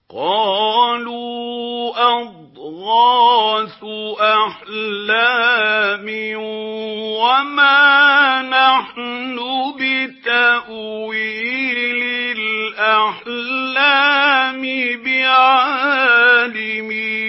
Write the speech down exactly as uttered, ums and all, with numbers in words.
قَالُوا أَضْغَاثُ أَحْلَامٍ وَمَا نَحْنُ بِتَأْوِيلِ الْأَحْلَامِ بِعَالِمِينَ